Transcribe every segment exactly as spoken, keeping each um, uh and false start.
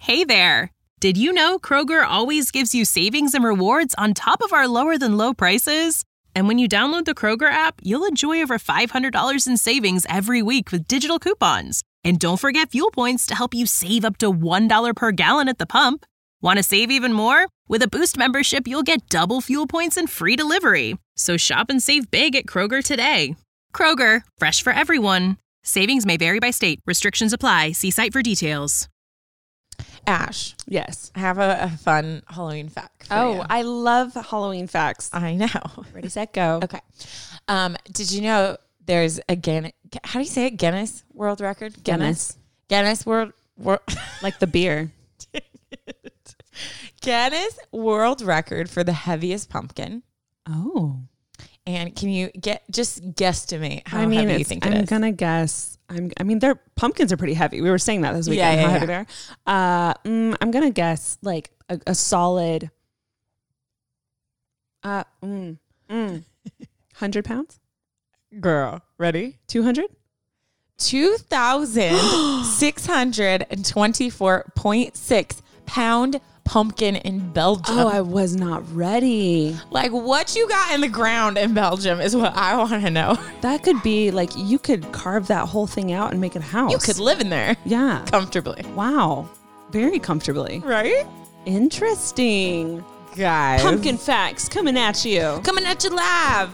Hey there! Did you know Kroger always gives you savings and rewards on top of our lower-than-low prices? And when you download the Kroger app, you'll enjoy over five hundred dollars in savings every week with digital coupons. And don't forget fuel points to help you save up to one dollar per gallon at the pump. Want to save even more? With a Boost membership, you'll get double fuel points and free delivery. So shop and save big at Kroger today. Kroger, fresh for everyone. Savings may vary by state. Restrictions apply. See site for details. Ash, yes, I have a, a fun Halloween fact for Oh, you. I love Halloween facts. I know. Ready, set, go. Okay. Um, did you know there's a Guinness, how do you say it? Guinness World Record? Guinness. Guinness World, World Like the beer. Guinness World Record for the heaviest pumpkin. Oh. And can you get just guesstimate how I mean, heavy you it's, think it I'm is? gonna guess. I'm. I mean, their pumpkins are pretty heavy. We were saying that this weekend. Yeah, yeah, how heavy yeah. they are. Uh, mm, I'm gonna guess like a, a solid. Uh, mm, mm, hundred pounds. Girl, ready? Two hundred. two thousand six hundred twenty-four point six pound pumpkin in Belgium. Oh, I was not ready. Like, what you got in the ground in Belgium is what I want to know. That could be like you could carve that whole thing out and make it a house. You could live in there Yeah. comfortably. Wow. Very comfortably. Right? Interesting. Guys. Pumpkin facts coming at you. Coming at you live.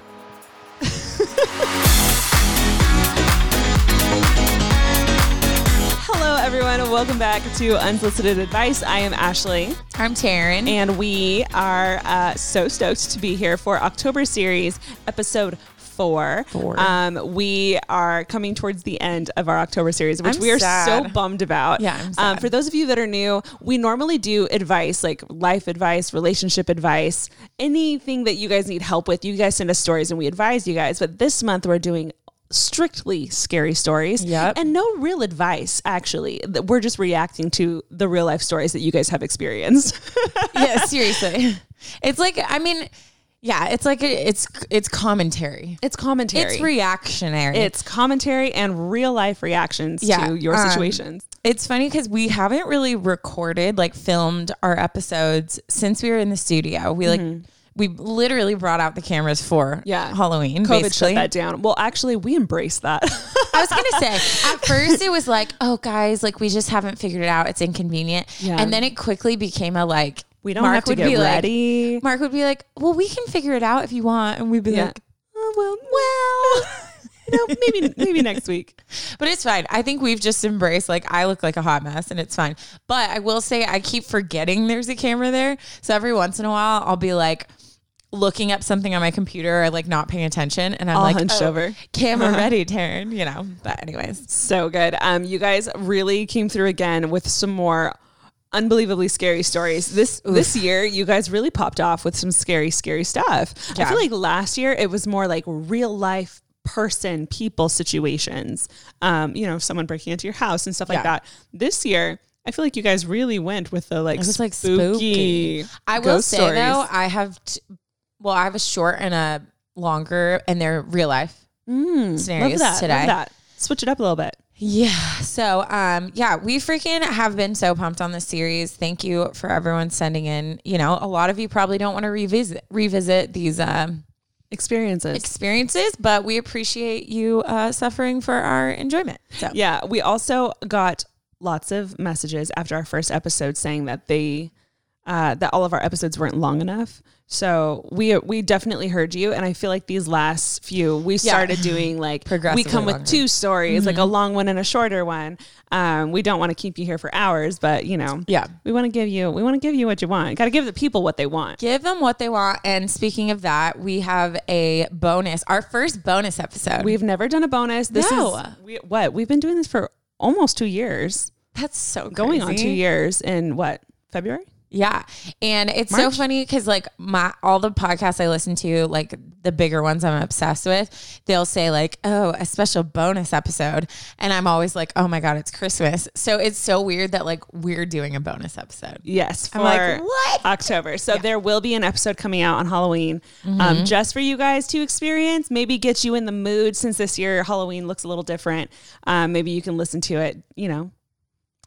Hello, everyone, and welcome back to Unsolicited Advice. I am Ashley. I'm Taryn. And we are uh, so stoked to be here for October series, episode four. Four. Um, we are coming towards the end of our October series, which I'm we are sad. so bummed about. Yeah, I'm Um, sad. for those of you that are new, we normally do advice, like life advice, relationship advice, anything that you guys need help with. You guys send us stories and we advise you guys. But this month we're doing strictly scary stories. Yep. And no real advice, actually. We're just reacting to the real life stories that you guys have experienced. Yeah, seriously. It's like, I mean, yeah, it's like, a, it's it's commentary. It's commentary. It's reactionary. It's commentary and real life reactions Yeah, to your um, situations. It's funny because we haven't really recorded, like filmed our episodes since we were in the studio. We like, we literally brought out the cameras for Yeah. Halloween, COVID basically. shut that down. Well, actually, we embrace that. I was going to say, at first it was like, oh, guys, like we just haven't figured it out. It's inconvenient. Yeah. And then it quickly became a like, We don't Mark have to would get be like- ready. Mark would be like, well, we can figure it out if you want. And we'd be Yeah. like, oh, well, well, you know, maybe maybe next week. but it's fine. I think we've just embraced, like, I look like a hot mess and it's fine. But I will say I keep forgetting there's a camera there. So every once in a while, I'll be like looking up something on my computer or like not paying attention. And I'm All like, hunched oh, over. camera ready, Taryn, you know. But anyways. So good. Um, you guys really came through again with some more unbelievably scary stories. This this year, you guys really popped off with some scary, scary stuff. Yeah. I feel like last year it was more like real life person, people situations. Um, you know, someone breaking into your house and stuff like Yeah. that. This year, I feel like you guys really went with the like It was like spooky. spooky. I will ghost say stories. though, I have, t- well, I have a short and a longer, and they're real life Mm, scenarios love that, today. Love that. Switch it up a little bit. Yeah. So, um, yeah, we freaking have been so pumped on this series. Thank you for everyone sending in. You know, a lot of you probably don't want to revisit revisit these um, Experiences. experiences, but we appreciate you uh, suffering for our enjoyment. So, Yeah, we also got lots of messages after our first episode saying that they uh, that all of our episodes weren't long enough. So we we definitely heard you, and I feel like these last few we started doing like we Progressively come with longer. two stories, like a long one and a shorter one. Um, we don't want to keep you here for hours, but you know, yeah. we want to give you we want to give you what you want. Got to give the people what they want. Give them what they want. And speaking of that, we have a bonus, our first bonus episode. We've never done a bonus. This No. is we, what we've been doing this for almost two years, That's so going on crazy. two years in what February. Yeah. And it's so March? funny because like my all the podcasts I listen to, like the bigger ones I'm obsessed with, they'll say like, oh, a special bonus episode. And I'm always like, oh my God, it's Christmas. So it's so weird that like we're doing a bonus episode. Yes, for I'm like, what? October. So there will be an episode coming out on Halloween um, just for you guys to experience, maybe get you in the mood since this year Halloween looks a little different. Um, maybe you can listen to it, you know,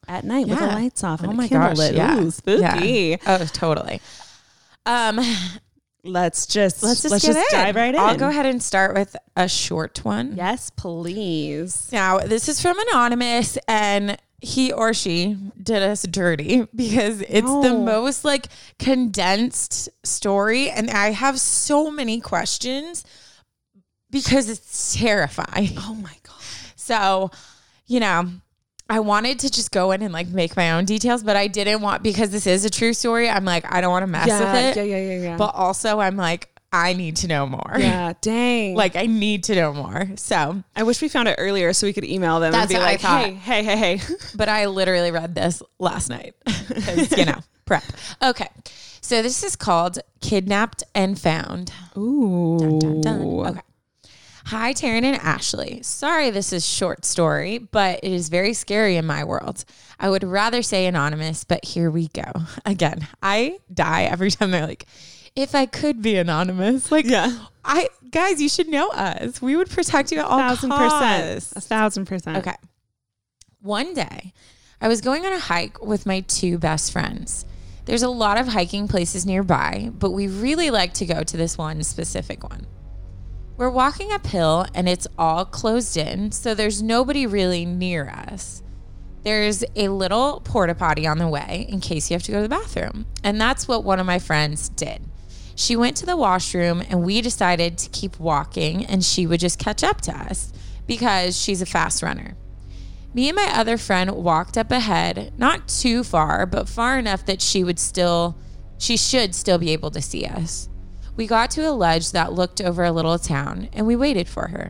at night Yeah. with the lights off and Oh a my candle gosh, lit. yeah. Ooh, spooky. Yeah. Oh, totally. Um, Let's just let's just, let's get just in. dive right in. I'll go ahead and start with a short one. Yes, please. Now, this is from Anonymous, and he or she did us dirty because it's the No. most like condensed story. And I have so many questions because it's terrifying. Oh my God. So, you know, I wanted to just go in and like make my own details, but I didn't want, because this is a true story. I'm like, I don't want to mess Yeah, with it. yeah, yeah, yeah, yeah. But also I'm like, I need to know more. Yeah, dang. Like I need to know more. So, I wish we found it earlier so we could email them That's and be what I like, thought. hey, hey, hey, hey. but I literally read this last night because, you know, prep. Okay. So this is called Kidnapped and Found. Ooh. Dun, dun, dun. Okay. Hi, Taryn and Ashley. Sorry this is short story, but it is very scary in my world. I would rather say anonymous, but here we go. Again, I die every time they're like, if I could be anonymous. Like, Yeah. I guys, you should know us. We would protect you at all thousand percent. costs. A thousand percent. Okay. One day, I was going on a hike with my two best friends. There's a lot of hiking places nearby, but we really like to go to this one specific one. We're walking uphill and it's all closed in, so there's nobody really near us. There's a little porta potty on the way in case you have to go to the bathroom. And that's what one of my friends did. She went to the washroom and we decided to keep walking and she would just catch up to us because she's a fast runner. Me and my other friend walked up ahead, not too far, but far enough that she would still, she should still be able to see us. We got to a ledge that looked over a little town and we waited for her.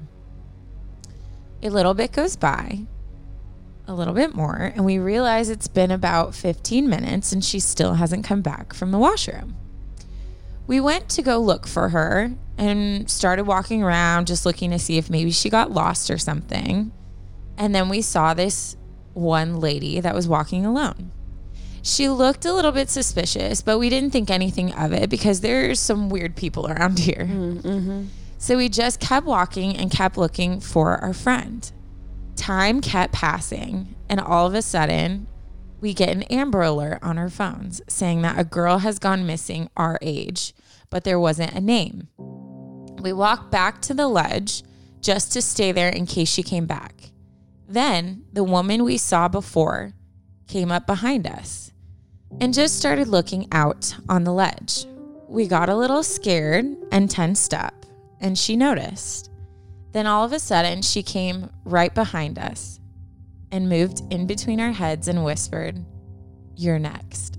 A little bit goes by, a little bit more, and we realize it's been about fifteen minutes and she still hasn't come back from the washroom. We went to go look for her and started walking around just looking to see if maybe she got lost or something. And then we saw this one lady that was walking alone. She looked a little bit suspicious, but we didn't think anything of it because there's some weird people around here. Mm-hmm. So we just kept walking and kept looking for our friend. Time kept passing, and all of a sudden, we get an Amber Alert on our phones saying that a girl has gone missing our age, but there wasn't a name. We walked back to the ledge just to stay there in case she came back. Then the woman we saw before came up behind us and just started looking out on the ledge. We got a little scared and tensed up, and she noticed. Then all of a sudden, she came right behind us and moved in between our heads and whispered, "You're next."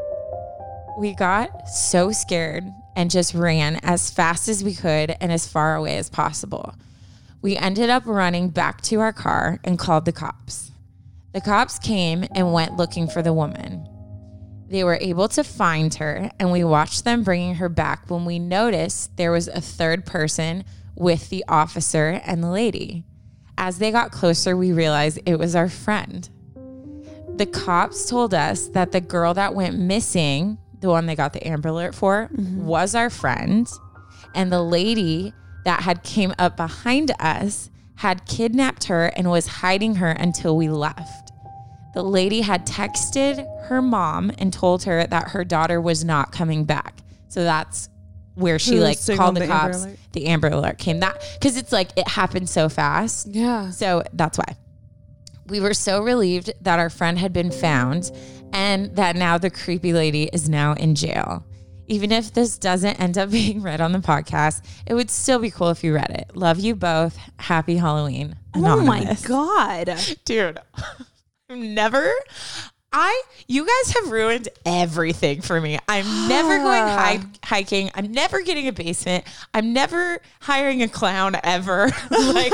We got so scared and just ran as fast as we could and as far away as possible. We ended up running back to our car and called the cops. The cops came and went looking for the woman. They were able to find her, and we watched them bringing her back when we noticed there was a third person with the officer and the lady. As they got closer, we realized it was our friend. The cops told us that the girl that went missing, the one they got the Amber Alert for, mm-hmm. was our friend, and the lady that had came up behind us had kidnapped her and was hiding her until we left. The lady had texted her mom and told her that her daughter was not coming back. So that's where she Who like called the, the cops. Amber Alert? The Amber Alert came. That because it's like it happened so fast. Yeah. So that's why. We were so relieved that our friend had been found and that now the creepy lady is now in jail. Even if this doesn't end up being read on the podcast, it would still be cool if you read it. Love you both. Happy Halloween. Anonymous. Oh my God. Dude, never. I, you guys have ruined everything for me. I'm never going hike, hiking. I'm never getting a basement. I'm never hiring a clown ever. Like,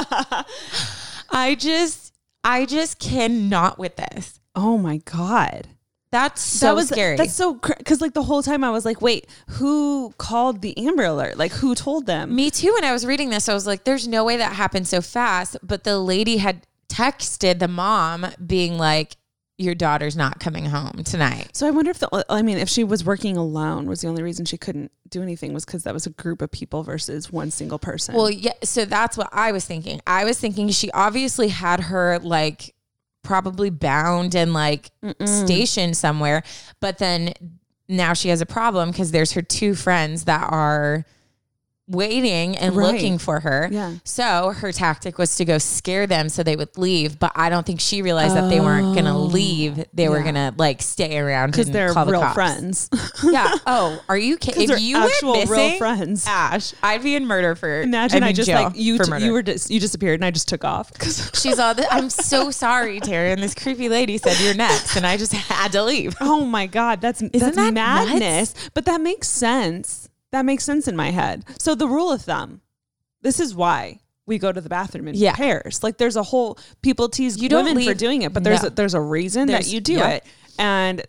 I just, I just cannot with this. Oh my God. That's so that was scary. That's so because like the whole time I was like, wait, who called the Amber Alert? Like who told them? Me too. When I was reading this, I was like, there's no way that happened so fast. But the lady had texted the mom being like, your daughter's not coming home tonight. So I wonder if the, I mean, if she was working alone, was the only reason she couldn't do anything was because that was a group of people versus one single person. Well, yeah. So that's what I was thinking. I was thinking she obviously had her like probably bound and like Mm-mm. stationed somewhere. But then now she has a problem because there's her two friends that are waiting and right. looking for her. Yeah. So her tactic was to go scare them so they would leave. But I don't think she realized oh. that they weren't going to leave. They yeah. were going to like stay around because they're call real the cops. friends. Yeah. Oh, are you kidding? If you actual were missing, real friends, Ash, I'd be in murder for. Imagine I, I just like you. T- you were dis- you disappeared and I just took off. She's all. The, I'm so sorry, Taryn. This creepy lady said you're next, and I just had to leave. Oh my god, that's Isn't that's that madness. Nuts? But that makes sense. That makes sense in my head. So the rule of thumb, this is why we go to the bathroom in yeah. pairs. Like there's a whole, people tease you women leave, for doing it, but there's, no. a, there's a reason there's, that you do yeah. it. And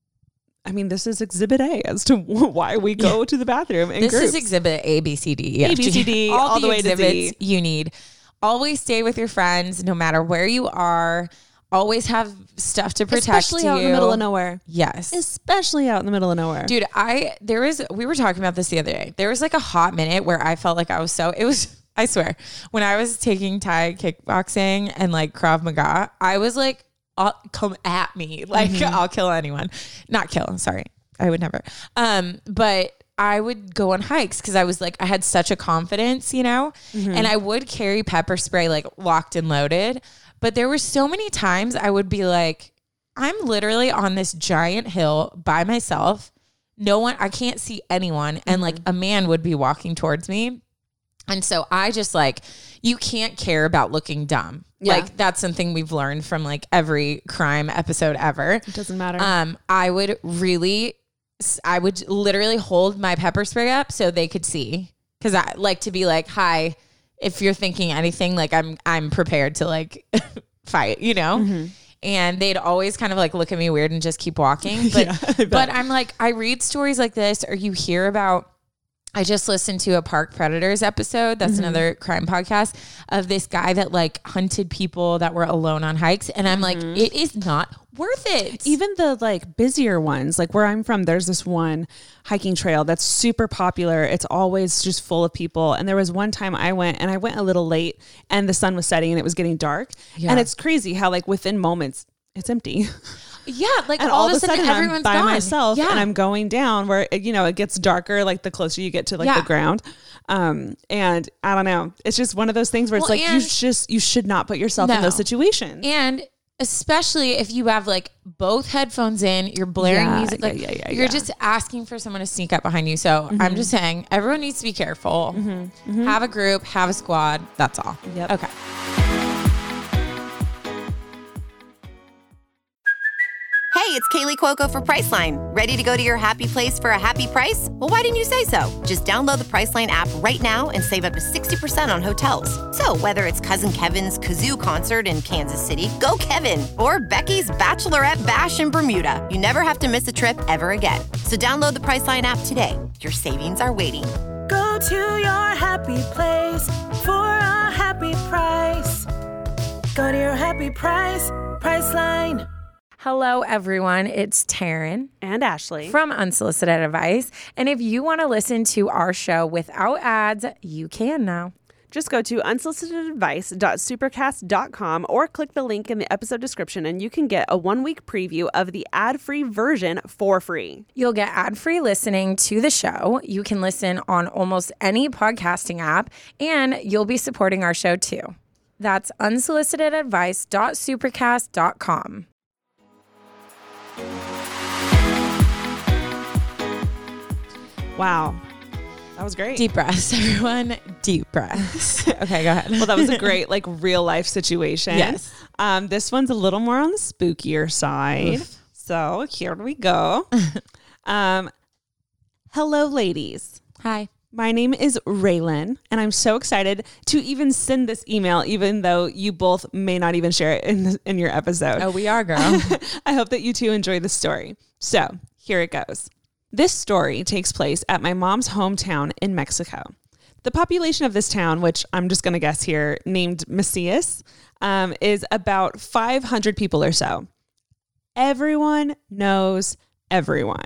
I mean, this is exhibit A as to why we go yeah. to the bathroom in This groups. is exhibit A, B, C, D. A, B, C, D, all, all the, the way to Z. You need. Always stay with your friends, no matter where you are. Always have stuff to protect Especially you. out in the middle of nowhere. Yes. Especially out in the middle of nowhere. Dude, I, there was, we were talking about this the other day. There was like a hot minute where I felt like I was so, it was, I swear, when I was taking Thai kickboxing and like Krav Maga, I was like, I'll, come at me. Like mm-hmm. I'll kill anyone. Not kill, I'm sorry. I would never. Um, but I would go on hikes because I was like, I had such a confidence, you know, mm-hmm. and I would carry pepper spray like locked and loaded. But there were so many times I would be like, I'm literally on this giant hill by myself. No one, I can't see anyone. Mm-hmm. And like a man would be walking towards me. And so I just like, you can't care about looking dumb. Yeah. Like that's something we've learned from like every crime episode ever. It doesn't matter. Um, I would really, I would literally hold my pepper spray up so they could see. Cause I like to be like, hi, if you're thinking anything, like I'm, I'm prepared to like fight, you know? Mm-hmm. And they'd always kind of like look at me weird and just keep walking. But, yeah, but I'm like, I read stories like this, or you hear about, I just listened to a Park Predators episode. That's mm-hmm. another crime podcast of this guy that like hunted people that were alone on hikes. And I'm mm-hmm. like, it is not worth it. Even the like busier ones, like where I'm from, there's this one hiking trail that's super popular. It's always just full of people. And there was one time I went and I went a little late and the sun was setting and it was getting dark. Yeah. And it's crazy how like within moments it's empty. Yeah, like and all, all of a sudden, sudden everyone's I'm by gone. myself yeah. and I'm going down where, you know, it gets darker like the closer you get to like yeah. the ground. Um, and I don't know. It's just one of those things where it's well, like you just you should not put yourself no. in those situations. And especially if you have like both headphones in, you're blaring yeah, music, like yeah, yeah, yeah, you're yeah. just asking for someone to sneak up behind you. So mm-hmm. I'm just saying everyone needs to be careful. Mm-hmm. Mm-hmm. Have a group, have a squad. That's all. Yep. Okay. Hey, it's Kaylee Cuoco for Priceline. Ready to go to your happy place for a happy price? Well, why didn't you say so? Just download the Priceline app right now and save up to sixty percent on hotels. So whether it's Cousin Kevin's Kazoo Concert in Kansas City, go Kevin, or Becky's Bachelorette Bash in Bermuda, you never have to miss a trip ever again. So download the Priceline app today. Your savings are waiting. Go to your happy place for a happy price. Go to your happy price, Priceline. Hello, everyone. It's Taryn and Ashley from Unsolicited Advice. And if you want to listen to our show without ads, you can now. Just go to unsolicited advice dot supercast dot com or click the link in the episode description and you can get a one-week preview of the ad-free version for free. You'll get ad-free listening to the show. You can listen on almost any podcasting app, and you'll be supporting our show too. That's unsolicited advice dot supercast dot com. Wow. That was great. Deep breaths, everyone. Deep breaths. Okay, go ahead. Well, that was a great like real life situation. Yes. Um, this one's a little more on the spookier side. Oof. So here we go. um, hello, ladies. Hi. My name is Raylan, and I'm so excited to even send this email, even though you both may not even share it in the, in your episode. Oh, we are, girl. I hope that you two enjoy the story. So here it goes. This story takes place at my mom's hometown in Mexico. The population of this town, which I'm just going to guess here, named Macias, um, is about five hundred people or so. Everyone knows everyone,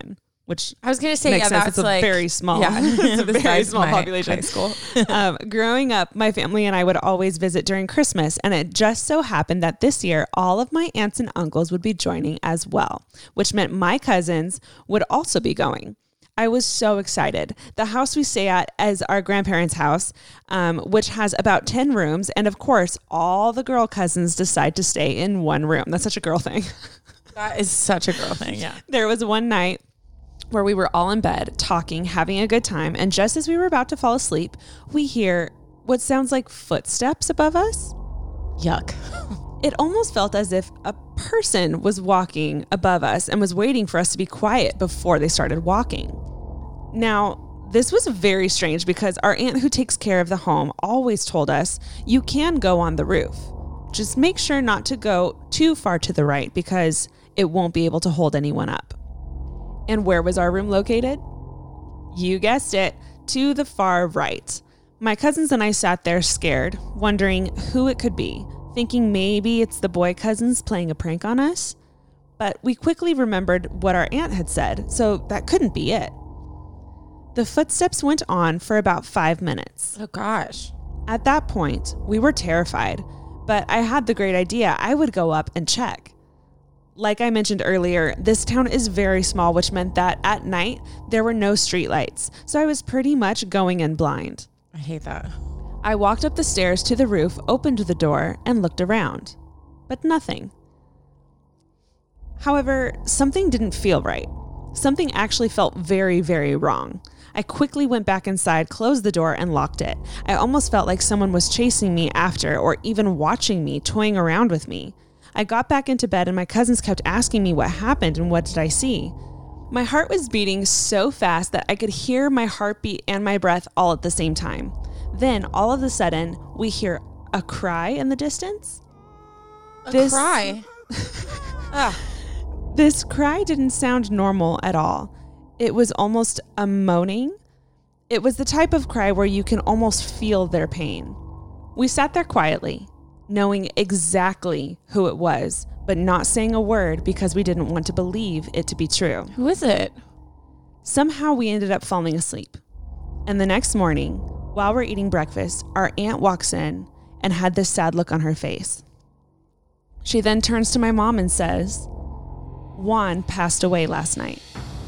which I was going to say, makes yeah, sense. that's it's a like very small, yeah, it's a very besides small my population. high school. um, growing up, my family and I would always visit during Christmas, and it just so happened that this year, all of my aunts and uncles would be joining as well, which meant my cousins would also be going. I was so excited. The house we stay at is our grandparents' house, um, which has about ten rooms. And of course, all the girl cousins decide to stay in one room. That's such a girl thing. That is such a girl thing. Yeah. There was one night where we were all in bed talking, having a good time. And just as we were about to fall asleep, we hear what sounds like footsteps above us. Yuck. It almost felt as if a person was walking above us and was waiting for us to be quiet before they started walking. Now, this was very strange because our aunt who takes care of the home always told us, you can go on the roof. Just make sure not to go too far to the right because it won't be able to hold anyone up. And where was our room located? You guessed it, to the far right. My cousins and I sat there scared, wondering who it could be, thinking maybe it's the boy cousins playing a prank on us. But we quickly remembered what our aunt had said, so that couldn't be it. The footsteps went on for about five minutes. Oh, gosh. At that point, we were terrified, but I had the great idea I would go up and check. Like I mentioned earlier, this town is very small, which meant that at night, there were no streetlights, so I was pretty much going in blind. I hate that. I walked up the stairs to the roof, opened the door, and looked around. But nothing. However, something didn't feel right. Something actually felt very, very wrong. I quickly went back inside, closed the door, and locked it. I almost felt like someone was chasing me after or even watching me, toying around with me. I got back into bed and my cousins kept asking me what happened and what did I see. My heart was beating so fast that I could hear my heartbeat and my breath all at the same time. Then, all of a sudden, we hear a cry in the distance. A This- cry? Ugh. This cry didn't sound normal at all. It was almost a moaning. It was the type of cry where you can almost feel their pain. We sat there quietly, knowing exactly who it was, but not saying a word because we didn't want to believe it to be true. Who is it? Somehow we ended up falling asleep. And the next morning, while we're eating breakfast, our aunt walks in and had this sad look on her face. She then turns to my mom and says, Juan passed away last night.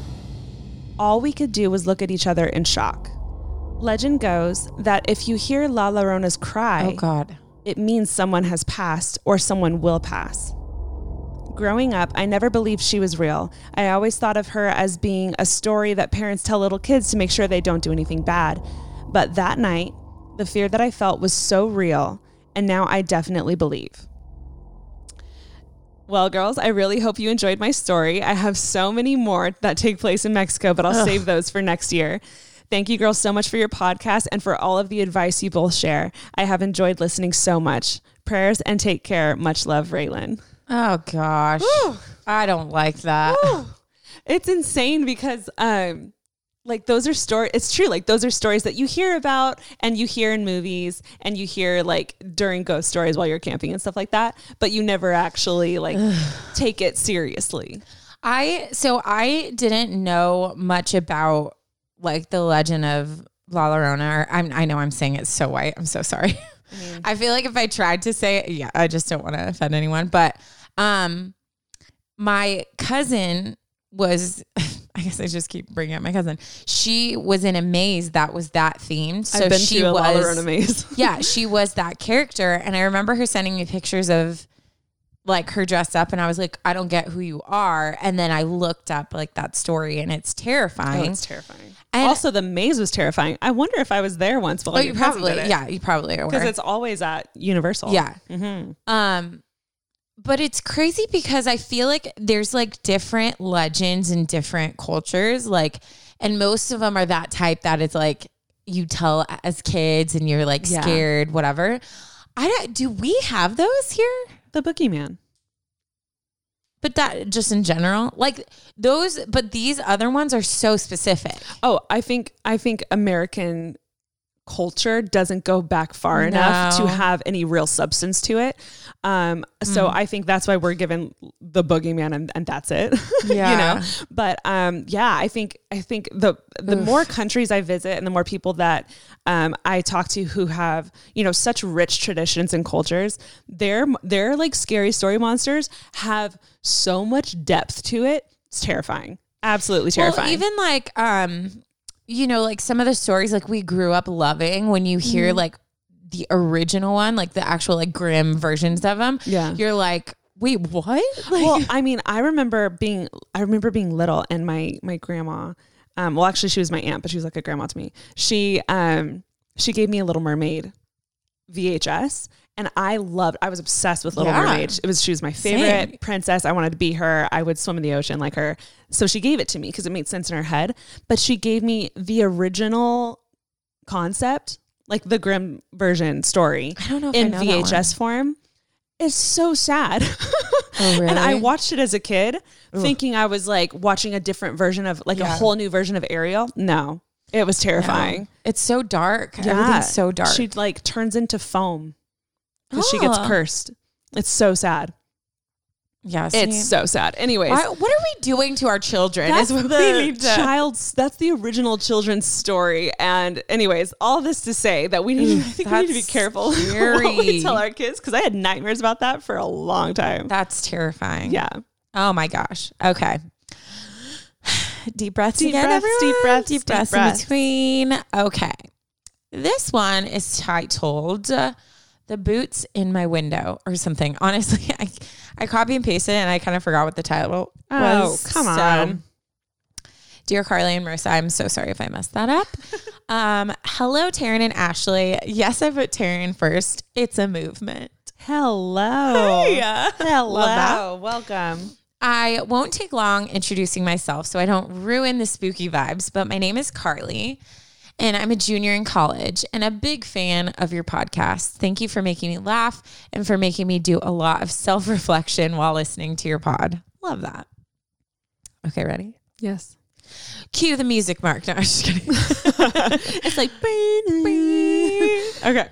All we could do was look at each other in shock. Legend goes that if you hear La Llorona's cry, Oh, God. it means someone has passed or someone will pass. Growing up, I never believed she was real. I always thought of her as being a story that parents tell little kids to make sure they don't do anything bad. But that night, the fear that I felt was so real, and now I definitely believe. Well, girls, I really hope you enjoyed my story. I have so many more that take place in Mexico, but I'll Ugh. save those for next year. Thank you, girls, so much for your podcast and for all of the advice you both share. I have enjoyed listening so much. Prayers and take care. Much love, Raylan. Oh, gosh. Woo. I don't like that. It's insane because, um, like those are stories. It's true. Like those are stories that you hear about and you hear in movies and you hear like during ghost stories while you're camping and stuff like that. But you never actually like take it seriously. I, so I didn't know much about like the legend of La Llorona. Or, I'm, I know I'm saying it so white. I'm so sorry. I, mean, I feel like if I tried to say it, yeah, I just don't want to offend anyone. But um, my cousin was, I guess I just keep bringing up my cousin. She was in a maze that was that themed. So I've been she to a was, La Llorona maze. yeah, she was that character. And I remember her sending me pictures of like her dressed up and I was like, I don't get who you are. And then I looked up like that story and it's terrifying. Oh, it's terrifying. And also the maze was terrifying. I wonder if I was there once. While oh, your you cousin probably, did it. yeah, you probably are. Because it's always at Universal. Yeah. Mm-hmm. Um, but it's crazy because I feel like there's like different legends in different cultures. Like, and most of them are that type that it's like you tell as kids and you're like Yeah. scared, whatever. I don't, do we have those here? The Boogeyman. But that just in general, like those, but these other ones are so specific. Oh, I think I think American culture doesn't go back far enough to No. have any real substance to it. Um, so I think that's why we're given the boogeyman and, and that's it. Yeah. You know, but, um, yeah, I think, I think the, the Oof. more countries I visit and the more people that, um, I talk to who have, you know, such rich traditions and cultures, their, their like scary story monsters have so much depth to it. It's terrifying. Absolutely terrifying. Well, even like, um, you know, like some of the stories like we grew up loving when you hear mm-hmm. like the original one, like the actual like grim versions of them. Yeah. You're like, wait, what? Like, well, I mean, I remember being, I remember being little and my, my grandma, um, well, actually she was my aunt, but she was like a grandma to me. She, um, she gave me a Little Mermaid V H S and I loved, I was obsessed with Little yeah. Mermaid. It was, she was my favorite Same. princess. I wanted to be her. I would swim in the ocean like her. So she gave it to me because it made sense in her head, but she gave me the original concept, like the grim version story I don't know if in I know V H S that form. It's so sad. Oh, really? And I watched it as a kid thinking I was like watching a different version of like Yeah. a whole new version of Ariel. No, it was terrifying. No. It's so dark. Yeah. Everything's so dark. She like turns into foam because she gets Oh. cursed. It's so sad. yeah, see? It's so sad. Anyways. Why, what are we doing to our children? That's is what the we need to. child's. That's the original children's story. And anyways, all this to say that we need. I think we need to be that's careful scary. what we tell our kids because I had nightmares about that for a long time. That's terrifying. Yeah. Oh my gosh. Okay. Deep breaths Deep again, breaths, everyone. deep breaths, deep deep breaths breaths. in between. Okay. This one is titled uh, "The Boots in My Window" or something. Honestly, I I copy and pasted it and I kind of forgot what the title Oh, was. come on. So, dear Carly and Marissa, I'm so sorry if I messed that up. um, hello, Taryn and Ashley. Yes, I put Taryn first. It's a movement. Hello. Hey. Hello. Love that. Welcome. I won't take long introducing myself so I don't ruin the spooky vibes, but my name is Carly and I'm a junior in college and a big fan of your podcast. Thank you for making me laugh and for making me do a lot of self-reflection while listening to your pod. Love that. Okay, ready? Yes. Cue the music, Mark. No, I'm just kidding. It's like, bing, bing. Okay.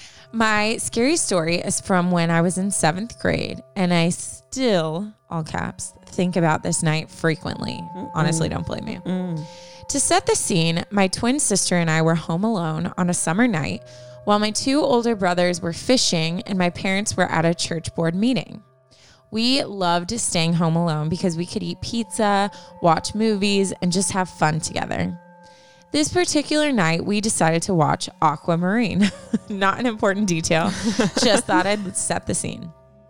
My scary story is from when I was in seventh grade, and I still, all caps, think about this night frequently. Mm-mm. Honestly, don't blame me. Mm. To set the scene, my twin sister and I were home alone on a summer night while my two older brothers were fishing and my parents were at a church board meeting. We loved staying home alone because we could eat pizza, watch movies, and just have fun together. This particular night, we decided to watch Aquamarine. Not an important detail, just thought I'd set the scene.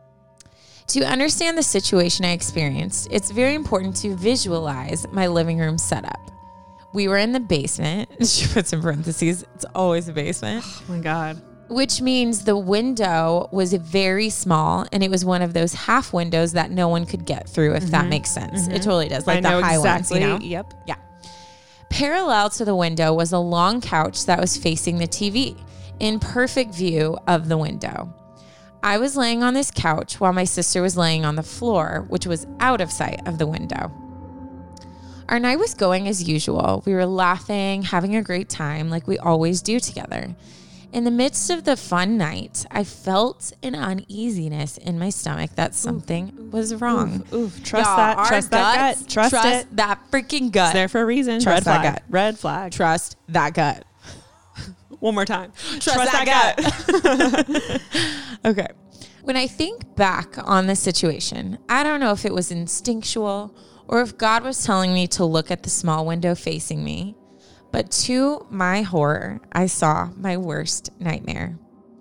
To understand the situation I experienced, it's very important to visualize my living room setup. We were in the basement. She puts in parentheses, it's always a basement. Oh my God. Which means the window was very small and it was one of those half windows that no one could get through, if mm-hmm. that makes sense. Mm-hmm. It totally does. Like I know the high exactly. ones, you know? Yep. Yeah. Parallel to the window was a long couch that was facing the T V in perfect view of the window. I was laying on this couch while my sister was laying on the floor, which was out of sight of the window. Our night was going as usual. We were laughing, having a great time like we always do together. In the midst of the fun night, I felt an uneasiness in my stomach that something oof, was wrong. Oof, oof. Trust Y'all, that. Trust that guts, gut. Trust, trust it. that freaking gut. It's there for a reason. Trust Red that flag. gut. Red flag. Trust that gut. One more time. Trust, Trust that, that gut. Okay. When I think back on the situation, I don't know if it was instinctual or if God was telling me to look at the small window facing me. But to my horror, I saw my worst nightmare.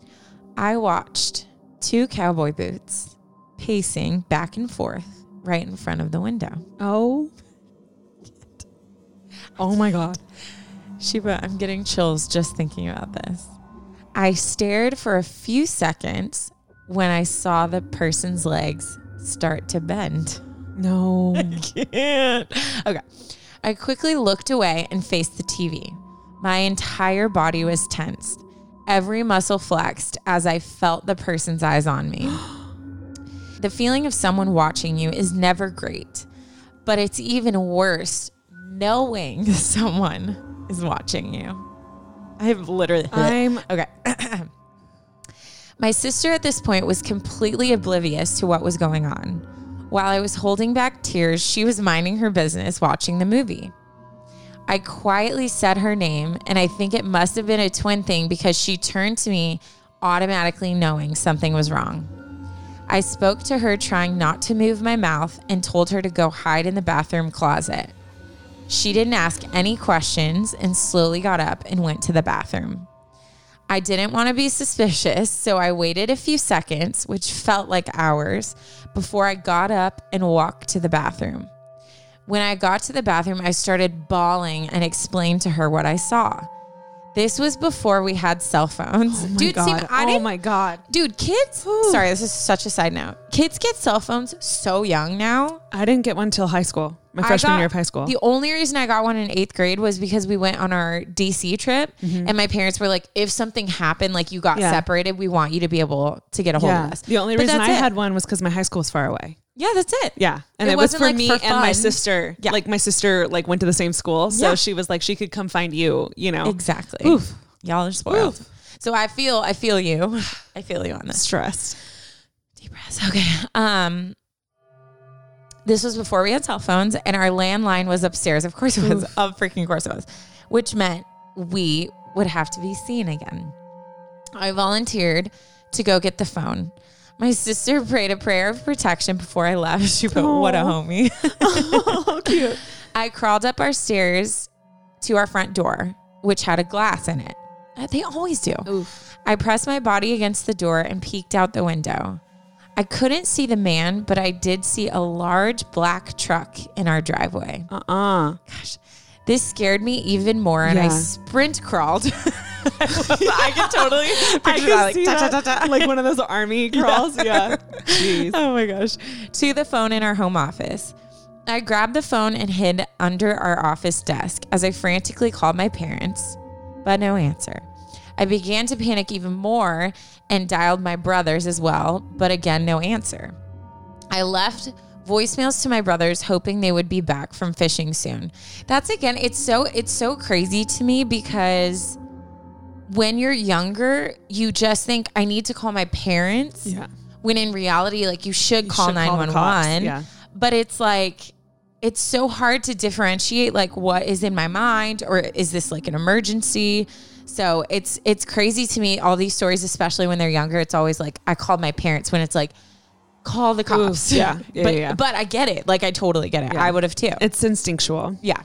I watched two cowboy boots pacing back and forth right in front of the window. Oh. Oh my God. Sheba, I'm getting chills just thinking about this. I stared for a few seconds when I saw the person's legs start to bend. No. I can't. Okay. I quickly looked away and faced the T V. My entire body was tensed. Every muscle flexed as I felt the person's eyes on me. The feeling of someone watching you is never great, but it's even worse knowing someone is watching you. I have literally... I'm... Okay. My sister at this point was completely oblivious to what was going on. While I was holding back tears, she was minding her business watching the movie. I quietly said her name, and I think it must have been a twin thing because she turned to me, automatically knowing something was wrong. I spoke to her, trying not to move my mouth, and told her to go hide in the bathroom closet. She didn't ask any questions and slowly got up and went to the bathroom. I didn't want to be suspicious, so I waited a few seconds, which felt like hours, before I got up and walked to the bathroom. When I got to the bathroom, I started bawling and explained to her what I saw. This was before we had cell phones. Oh my Dude, God. see, I oh didn't, my God. Dude, kids, Ooh. sorry, this is such a side note. Kids get cell phones so young now. I didn't get one until high school, my I freshman got- year of high school. The only reason I got one in eighth grade was because we went on our D C trip Mm-hmm. and my parents were like, if something happened, like you got Yeah. separated, we want you to be able to get a hold yeah. of us. The only But reason that's I it. had one was because my high school was far away. Yeah, that's it. Yeah. And It it, was wasn't, for like, me for and my fun. sister. Yeah. Like my sister like went to the same school. So Yeah. she was like, she could come find you, you know. Exactly. Oof. Y'all are spoiled. Oof. So I feel, I feel you. I feel you on this. Stressed. Deep breaths. Okay. Um, this was before we had cell phones and our landline was upstairs. Of course it was. Of freaking course it was. Which meant we would have to be seen again. I volunteered to go get the phone. My sister prayed a prayer of protection before I left. She put, what a homie. Oh, cute. I crawled up our stairs to our front door, which had a glass in it. Uh, They always do. Oof. I pressed my body against the door and peeked out the window. I couldn't see the man, but I did see a large black truck in our driveway. Uh-uh. Gosh, this scared me even more, and I Yeah. sprint crawled. I can totally I picture can that, like, see ta, ta, that, ta, ta. like one of those army crawls. Yeah. Jeez. Oh my gosh. To the phone in our home office. I grabbed the phone and hid under our office desk as I frantically called my parents, but no answer. I began to panic even more and dialed my brothers as well, but again, no answer. I left voicemails to my brothers hoping they would be back from fishing soon. That's again, it's so it's so crazy to me because when you're younger, you just think I need to call my parents. Yeah. When in reality, like you should You call should call the nine one cops, one. yeah. But it's like, it's so hard to differentiate like what is in my mind or is this like an emergency? So it's it's crazy to me, all these stories, especially when they're younger. It's always like, I called my parents when it's like, call the cops. Oof, yeah, yeah, but, yeah. but I get it. Like I totally get it. Yeah. I would have too. It's instinctual. Yeah.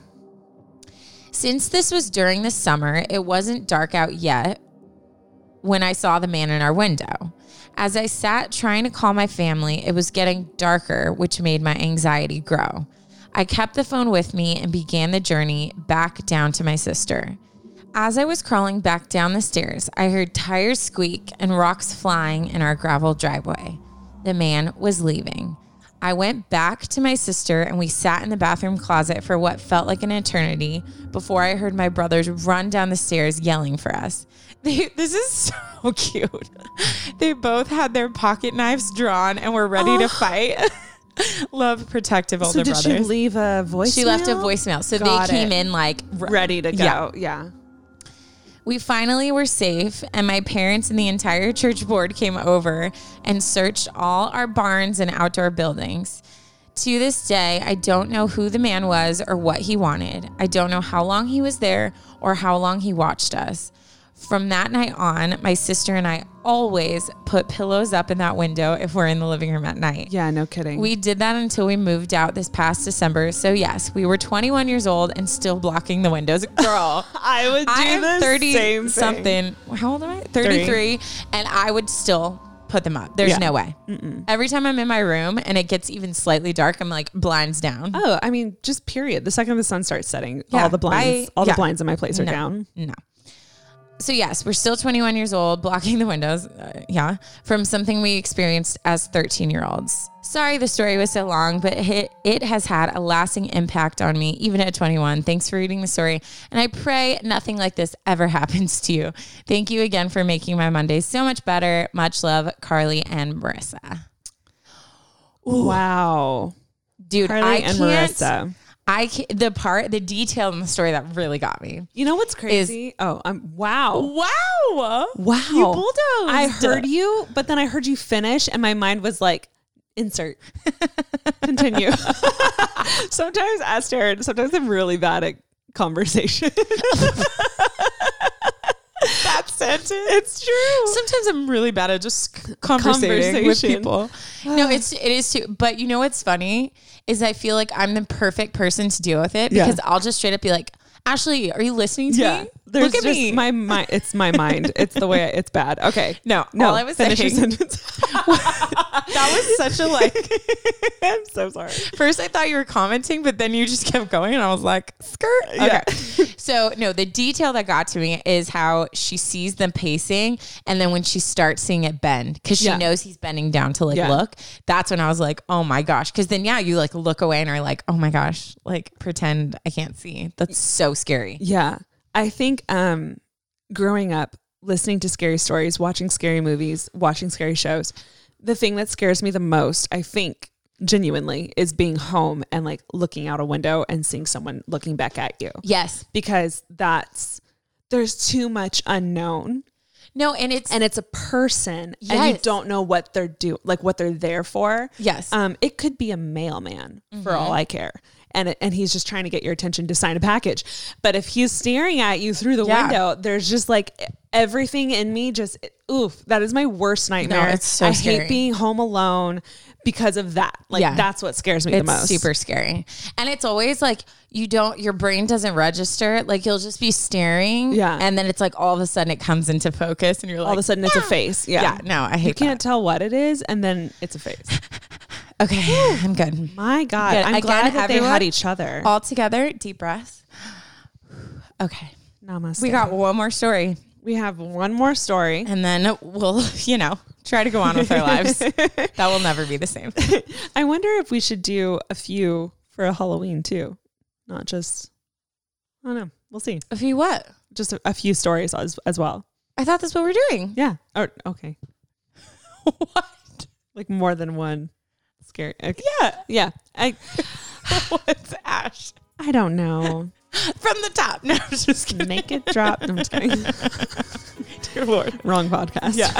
Since this was during the summer, it wasn't dark out yet when I saw the man in our window. As I sat trying to call my family, it was getting darker, which made my anxiety grow. I kept the phone with me and began the journey back down to my sister. As I was crawling back down the stairs, I heard tires squeak and rocks flying in our gravel driveway. The man was leaving. I went back to my sister and we sat in the bathroom closet for what felt like an eternity before I heard my brothers run down the stairs yelling for us. They, this is so cute. They both had their pocket knives drawn and were ready to fight. Love protective older So did brothers. she leave a voicemail? She left a voicemail. So Got they came it. in like r- ready to go. Yeah. Yeah. We finally were safe, and my parents and the entire church board came over and searched all our barns and outdoor buildings. To this day, I don't know who the man was or what he wanted. I don't know how long he was there or how long he watched us. From that night on, my sister and I always put pillows up in that window if we're in the living room at night. Yeah, no kidding. We did that until we moved out this past December. So yes, we were twenty-one years old and still blocking the windows. Girl, I would do I am the thirty same thing. something. How old am I? thirty-three. And I would still put them up. There's Yeah. no way. Mm-mm. Every time I'm in my room and it gets even slightly dark, I'm like blinds down. Oh, I mean, just period. The second the sun starts setting, Yeah, all the blinds, I- all yeah. the blinds in my place are No. down. No. So yes, we're still twenty-one years old, blocking the windows. Uh, yeah. From something we experienced as thirteen year olds. Sorry the story was so long, but it, it has had a lasting impact on me, even at twenty-one. Thanks for reading the story. And I pray nothing like this ever happens to you. Thank you again for making my Mondays so much better. Much love, Carly and Marissa. Wow. Dude, Carly I and can't, Marissa. I ca- the part, the detail in the story that really got me. You know what's crazy? oh, I'm wow. Wow. Wow. You bulldozed. I heard you, but then I heard you finish and my mind was like, insert. Continue. Sometimes, ask Taryn, sometimes I'm really bad at conversation. That sentence. It's true. Sometimes I'm really bad at just conversating with Conversation. people. No, it's it is too. But you know what's funny is I feel like I'm the perfect person to deal with it Yeah. because I'll just straight up be like, Ashley, are you listening to Yeah. me? There's Look at just me. my mind. It's my mind. It's the way I, it's bad. Okay. No, No. all I was finish your saying- sentence. That was such a like. I'm so sorry. First, I thought you were commenting, but then you just kept going, and I was like, "Skirt." Okay. Yeah. So, no, the detail that got to me is how she sees them pacing, and then when she starts seeing it bend, because she Yeah. knows he's bending down to like Yeah. look. That's when I was like, "Oh my gosh!" Because then, yeah, you like look away and are like, "Oh my gosh!" Like pretend I can't see. That's so scary. Yeah. I think um, growing up, listening to scary stories, watching scary movies, watching scary shows, the thing that scares me the most, I think, genuinely, is being home and like looking out a window and seeing someone looking back at you. Yes. Because that's, there's too much unknown. No, and it's And it's a person and you Yes. don't know what they're doing, like what they're there for. Yes. Um, it could be a mailman for all I care. And it, and he's just trying to get your attention to sign a package. But if he's staring at you through the Yeah. window, there's just like everything in me just, oof, that is my worst nightmare. it's so I scary. hate being home alone because of that. Like Yeah. that's what scares me it's the most. super scary. And it's always like you don't, your brain doesn't register. Like you'll just be staring. Yeah. And then it's like all of a sudden it comes into focus and you're like, All of a sudden it's a "Yeah." face. Yeah. Yeah. No, I hate You can't that. tell what it is and then it's a face. Okay. I'm good. My God. Good. I'm Again, glad that they everyone, had each other. All together, deep breaths. Okay. Namaste. We got one more story we have one more story. and then we'll, you know, try to go on with our lives. That will never be the same. I wonder if we should do a few for a Halloween too. Not just, I don't know. We'll see. A few what? Just a, a few stories as, as well. I thought that's what we're doing. Yeah. Oh, okay. What? Like more than one scary. Okay. Yeah. Yeah. I, What's Ash? I don't know. From the top. No, I'm just kidding. Naked drop. No, I'm just kidding. Dear Lord. Wrong podcast. Yeah.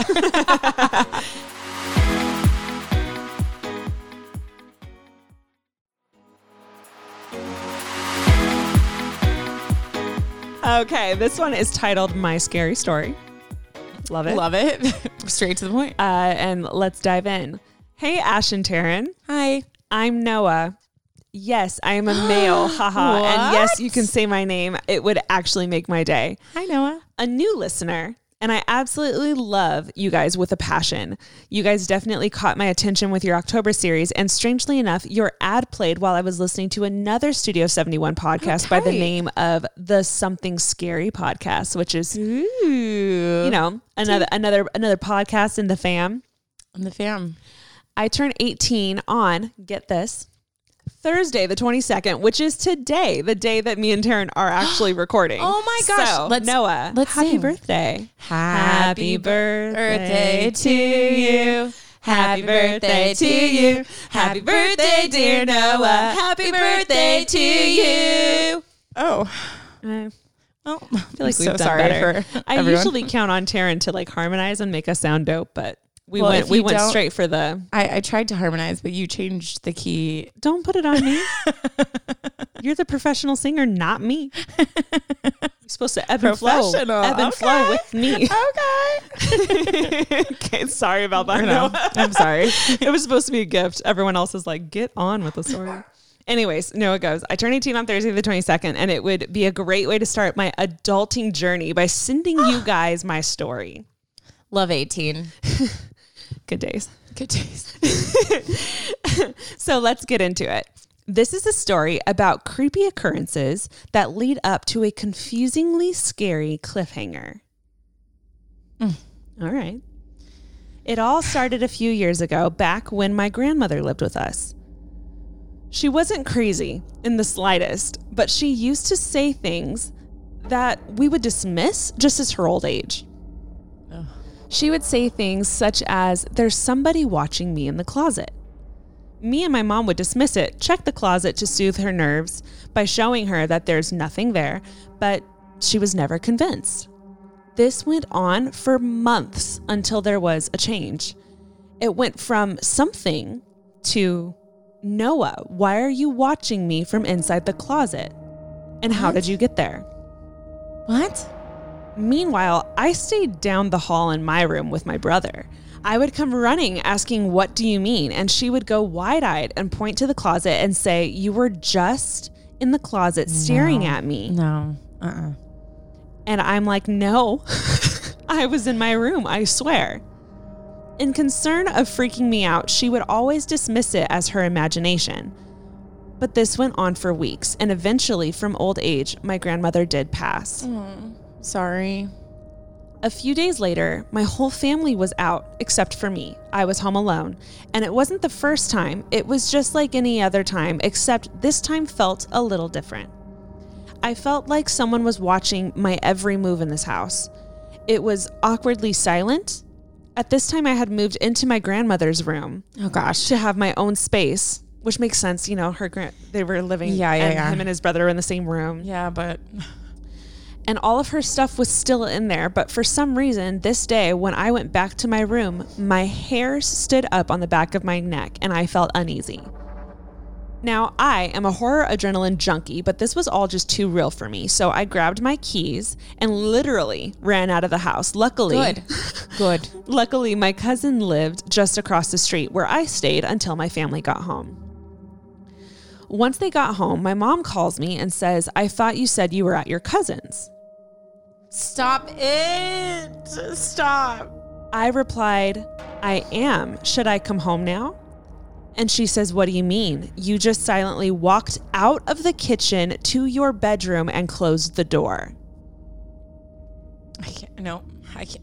Okay. This one is titled My Scary Story. Love it. Love it. Straight to the point. Uh, and let's dive in. Hey, Ash and Taryn. Hi. I'm Noah. Yes, I am a male. Haha. And yes, What? you can say my name. It would actually make my day. Hi, Noah. A new listener. And I absolutely love you guys with a passion. You guys definitely caught my attention with your October series. And strangely enough, your ad played while I was listening to another Studio seventy-one podcast by the tight. name of the Something Scary podcast, which is, Ooh. you know, another another another podcast in the fam. I'm the fam. I turned eighteen on, get this, Thursday, the twenty-second, which is today, the day that me and Taryn are actually recording. Oh my gosh. So, Let's- Noah, let's happy sing. birthday. Happy birthday to you. Happy birthday to you. Happy birthday, dear Noah. Happy birthday to you. Oh. I Well, feel like I'm we've so done sorry better. for I everyone. usually count on Taryn to like harmonize and make us sound dope, but we Well, went if we you went don't- straight for the I, I tried to harmonize, but you changed the key. don't put it on me. You're the professional singer, not me. You're supposed to ebb and flow. Professional. Ebb and flow Okay. with me. Okay. Okay, sorry about that. No, No. I'm sorry. It was supposed to be a gift. Everyone else is like, get on with the story. Anyways, no, it goes. I turn eighteen on Thursday the twenty-second, and it would be a great way to start my adulting journey by sending you guys my story. Love eighteen. Good days. Good days. So let's get into it. This is a story about creepy occurrences that lead up to a confusingly scary cliffhanger. Mm. All right. It all started a few years ago, back when my grandmother lived with us. She wasn't crazy in the slightest, but she used to say things that we would dismiss just as her old age. She would say things such as, "There's somebody watching me in the closet." Me and my mom would dismiss it, check the closet to soothe her nerves by showing her that there's nothing there, but she was never convinced. This went on for months until there was a change. It went from something to, Noah, why are you watching me from inside the closet? And how What? did you get there? What? Meanwhile, I stayed down the hall in my room with my brother. I would come running asking, what do you mean? And she would go wide-eyed and point to the closet and say, you were just in the closet staring No. at me. No. Uh-uh. And I'm like, no, I was in my room, I swear. In concern of freaking me out, she would always dismiss it as her imagination. But this went on for weeks, and eventually, from old age, my grandmother did pass. Sorry. A few days later, my whole family was out, except for me. I was home alone. And it wasn't the first time. It was just like any other time, except this time felt a little different. I felt like someone was watching my every move in this house. It was awkwardly silent. At this time, I had moved into my grandmother's room Oh, gosh. to have my own space, which makes sense. You know, her grand they were living, Yeah, yeah, and yeah. him and his brother were in the same room. Yeah, but... And all of her stuff was still in there, but for some reason, this day, when I went back to my room, my hairs stood up on the back of my neck, and I felt uneasy. Now, I am a horror adrenaline junkie, but this was all just too real for me, so I grabbed my keys and literally ran out of the house. Luckily, Good. Good. luckily, my cousin lived just across the street where I stayed until my family got home. Once they got home, my mom calls me and says, I thought you said you were at your cousin's. Stop it. Stop. I replied, I am. Should I come home now? And she says, what do you mean? You just silently walked out of the kitchen to your bedroom and closed the door. I can't. No, I can't.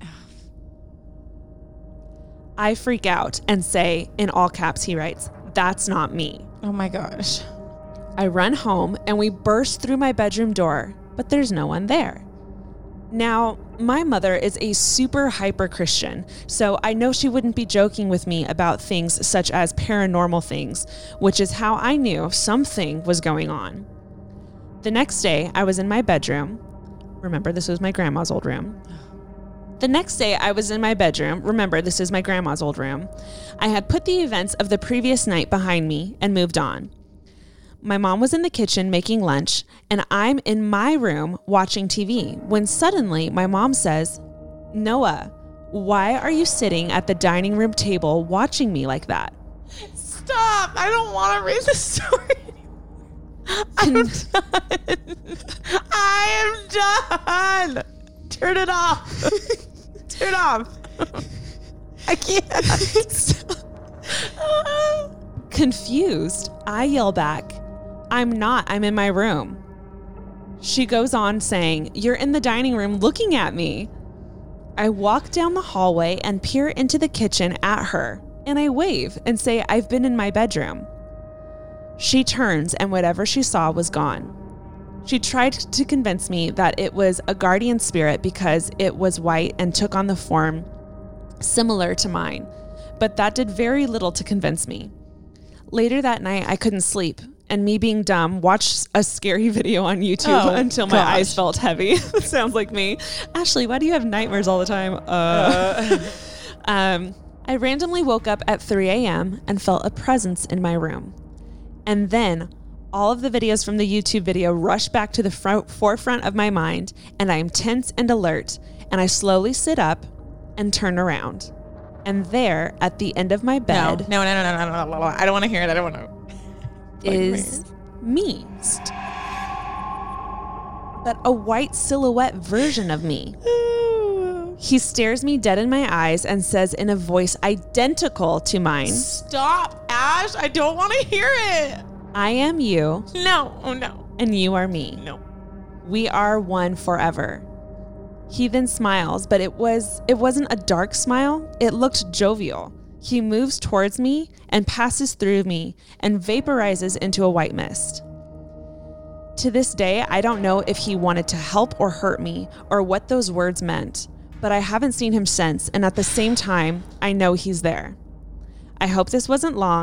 I freak out and say, in all caps, he writes, that's not me. Oh, my gosh. I run home and we burst through my bedroom door, but there's no one there. Now, my mother is a super hyper Christian, so I know she wouldn't be joking with me about things such as paranormal things, which is how I knew something was going on. The next day, I was in my bedroom. Remember, this was my grandma's old room. The next day, I was in my bedroom. Remember, this is my grandma's old room. I had put the events of the previous night behind me and moved on. My mom was in the kitchen making lunch, and I'm in my room watching T V when suddenly my mom says, Noah, why are you sitting at the dining room table watching me like that? Stop. I don't want to read the story. I'm done. I am done. Turn it off. Turn it off. I can't. Confused, I yell back, I'm not, I'm in my room. She goes on saying, you're in the dining room looking at me. I walk down the hallway and peer into the kitchen at her, and I wave and say, I've been in my bedroom. She turns and whatever she saw was gone. She tried to convince me that it was a guardian spirit because it was white and took on the form similar to mine, but that did very little to convince me. Later that night, I couldn't sleep, and me being dumb, watched a scary video on YouTube Oh, until my gosh. eyes felt heavy. Sounds like me. Ashley, why do you have nightmares all the time? Uh. um, I randomly woke up at three a.m. and felt a presence in my room. And then all of the videos from the YouTube video rush back to the front, forefront of my mind, and I am tense and alert, and I slowly sit up and turn around. And there, at the end of my bed, No, no, no, no, no, no, no, no. I don't want to hear it. I don't want to. is me. But a white silhouette version of me. He stares me dead in my eyes and says in a voice identical to mine, Stop, Ash. I don't want to hear it. I am you No, oh no, and you are me. no. We are one forever. He then smiles, but it was it wasn't a dark smile. It looked jovial. He moves towards me and passes through me and vaporizes into a white mist. To this day, I don't know if he wanted to help or hurt me or what those words meant, but I haven't seen him since, and at the same time, I know he's there. I hope this wasn't long,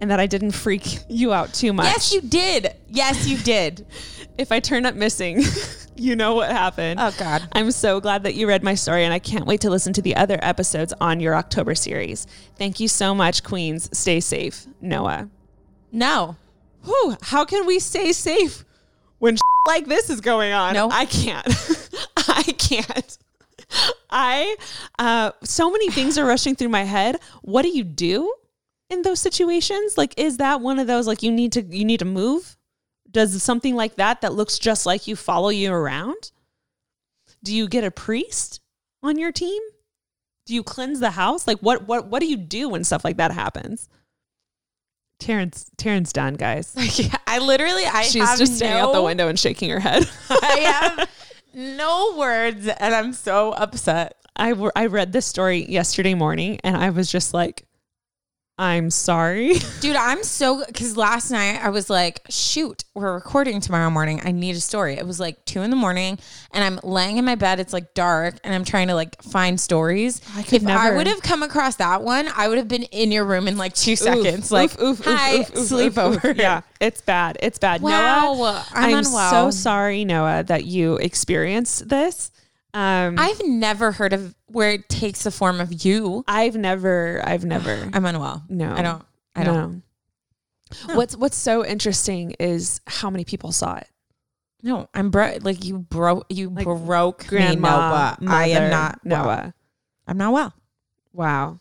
and that I didn't freak you out too much. Yes, you did. Yes, you did. If I turn up missing, you know what happened. Oh, God. I'm so glad that you read my story, and I can't wait to listen to the other episodes on your October series. Thank you so much, Queens. Stay safe, Noah. No. Whew, how can we stay safe when like this is going on? No. I can't. I can't. I, uh, so many things are rushing through my head. What do you do in those situations? Like, is that one of those, like, you need to, you need to move? Does something like that, that looks just like you, follow you around? Do you get a priest on your team? Do you cleanse the house? Like, what, what, what do you do when stuff like that happens? Terrence, Terrence done, guys. Yeah, I literally, I She's have just staring no, out the window and shaking her head. I have no words, and I'm so upset. I, w- I read this story yesterday morning, and I was just like, I'm sorry. Dude, I'm so, because last night I was like, shoot, we're recording tomorrow morning. I need a story. It was like two in the morning and I'm laying in my bed. It's like dark and I'm trying to like find stories. I could if I never. would have come across that one, I would have been in your room in like two seconds. Oof, like, oof, oof, hi, oof, oof, oof, sleepover. oof. Yeah, it's bad. It's bad. Wow, Noah, I'm I'm unwell. so sorry, Noah, that you experienced this. Um, I've never heard of where it takes the form of you. I've never, I've never. I'm unwell. No, I don't. I don't. No. No. What's What's so interesting is how many people saw it. No, I'm broke. Like you broke. You Like broke Grandma, me, Noah. I am mother, not well. Noah. I'm not well. Wow.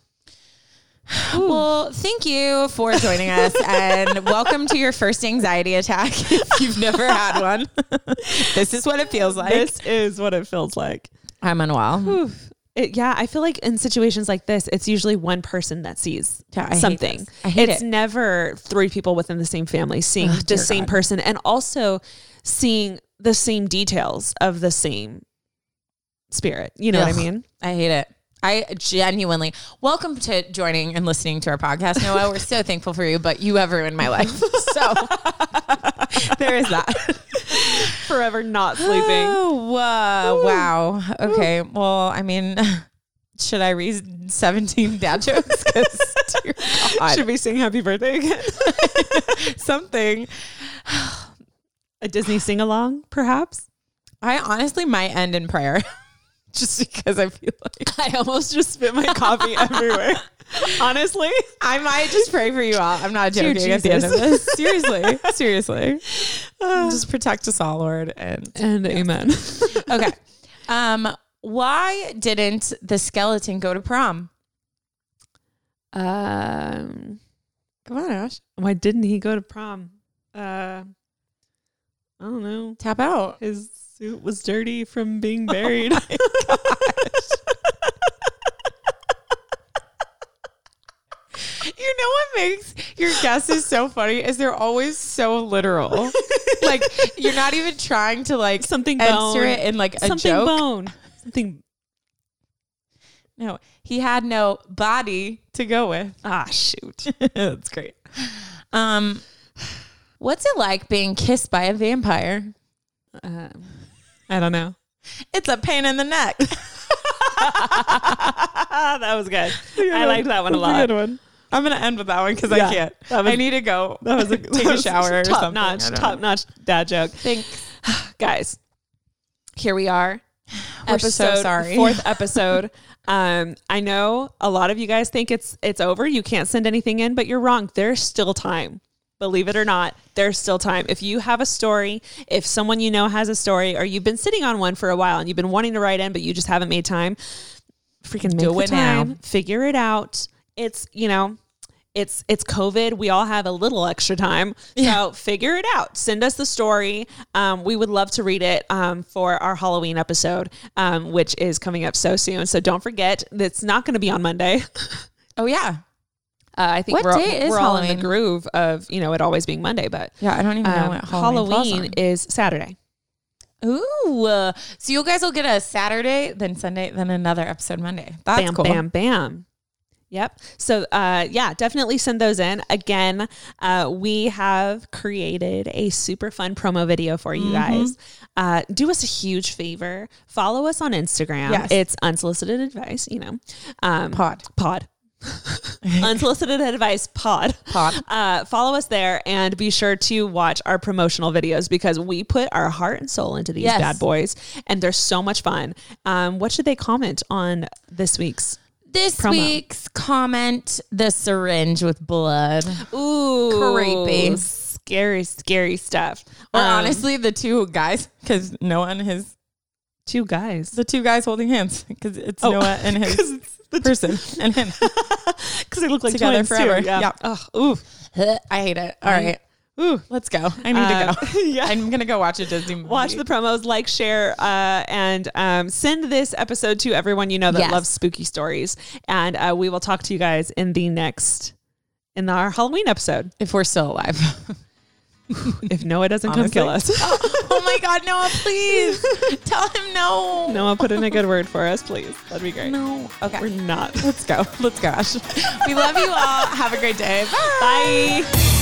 Well, thank you for joining us and welcome to your first anxiety attack. If you've never had one, this is what it feels like. This is what it feels like. I'm unwell. Oof. It, yeah, I feel like in situations like this, it's usually one person that sees Yeah, I hate something. this. I hate it's it. never three people within the same family seeing Oh, the dear same God. person and also seeing the same details of the same spirit. You know Ugh. what I mean? I hate it. I genuinely welcome to joining and listening to our podcast, Noah. We're so thankful for you, but you have ruined my life. So there is that. Forever not sleeping. Oh, uh, wow. Okay. Well, I mean, should I read seventeen dad jokes? 'Cause, dear God. Should we sing happy birthday again? Something. A Disney sing-along, perhaps? I honestly might end in prayer. Just because I feel like I almost just spit my coffee everywhere. Honestly. I might just pray for you all. I'm not Dear joking at the end of Jesus. this. Seriously. Seriously. Just protect us all, Lord. And And amen. okay. Um, why didn't the skeleton go to prom? Um, Come on, Ash. why didn't he go to prom? Uh, I don't know. Tap out. His suit was dirty from being buried. You know what makes your guesses so funny is they're always so literal. Like you're not even trying to like Something answer bone. it in like a Something joke. bone. Something. No, he had no body to go with. Ah, shoot. That's great. Um, what's it like being kissed by a vampire? Um, I don't know. It's a pain in the neck. That was good. I liked that one a lot. one. I'm gonna end with that one because Yeah, I can't. that was- I need to go. That was a take a shower or top something. notch, I don't top know. notch dad joke. Thanks. Guys, here we are. We're so sorry. Fourth episode. Um, I know a lot of you guys think it's it's over. You can't send anything in, but you're wrong. There's still time. Believe it or not, there's still time. If you have a story, if someone you know has a story, or you've been sitting on one for a while and you've been wanting to write in, but you just haven't made time, freaking make Do the it now. time. Figure it out. It's, you know, it's it's COVID. We all have a little extra time. So figure it out. Send us the story. Um, we would love to read it um, for our Halloween episode, um, which is coming up so soon. So don't forget, it's not going to be on Monday. Oh yeah. Uh, I think What we're, day is we're all in Halloween? the groove of, you know, it always being Monday, but Yeah, I don't even know um, what Halloween, falls Halloween on. is Saturday. Ooh, uh, so you guys will get a Saturday, then Sunday, then another episode Monday. That's bam, cool. bam, bam. Yep. So, uh, yeah, definitely send those in. Again, uh, we have created a super fun promo video for you Mm-hmm. guys. Uh, do us a huge favor. Follow us on Instagram. Yes. It's unsolicited advice, you know, um, Pod. pod. Unsolicited Advice Pod. Pod. Uh, follow us there and be sure to watch our promotional videos because we put our heart and soul into these Yes. bad boys and they're so much fun. Um, what should they comment on this week's? This Promo. week's comment, the syringe with blood. Ooh. Creepy. Scary, scary stuff. Or Um, honestly, the two guys, because Noah and his, two guys. the two guys holding hands, because it's Oh. Noah and his the person and him. Because they look like Together twins forever. Too. Yeah. Yeah. Ugh, ooh. I hate it. All right. Ooh. Let's go. I need Uh, to go. yeah. I'm going to go watch a Disney movie. Watch the promos, like, share, uh, and um, send this episode to everyone you know that Yes. loves spooky stories. And uh, we will talk to you guys in the next, in our Halloween episode. If we're still alive. If Noah doesn't Honestly. come kill us. Oh my God, Noah, please. Tell him no. Noah, put in a good word for us, please. That'd be great. No. Okay. We're not. Let's go. Let's go, Ash. We love you all. Have a great day. Bye. Bye.